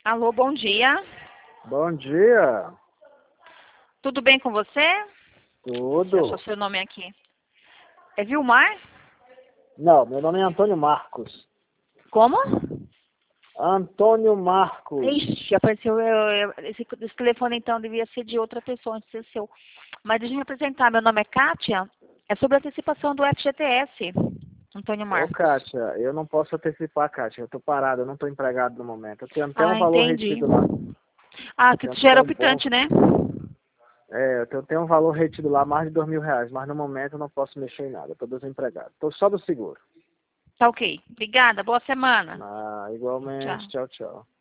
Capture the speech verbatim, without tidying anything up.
Alô, bom dia. Bom dia. Tudo bem com você? Deixa eu Tudo. achar seu nome aqui. É Vilmar? Não, meu nome é Antônio Marcos. Como? Antônio Marcos. Ixi, apareceu. eu- eu- esse, esse telefone então devia ser de outra pessoa, antes de ser seu. Mas deixa eu me apresentar. Meu nome é Kátia. É sobre a antecipação do F G T S. Antônio Ô, Marcos. Kátia, eu não posso antecipar, Kátia. Eu tô parado, eu não tô empregado no momento. Eu tenho até um Ah, valor entendi. retido lá. Ah, Eu que tenho tu já era até um bom. optante, né? É, eu tenho, tenho um valor retido lá, mais de dois mil reais, mas no momento eu não posso mexer em nada. Eu tô desempregado. Tô só do seguro. Tá ok. Obrigada. Boa semana. Ah, Tchau. igualmente. Tchau, tchau.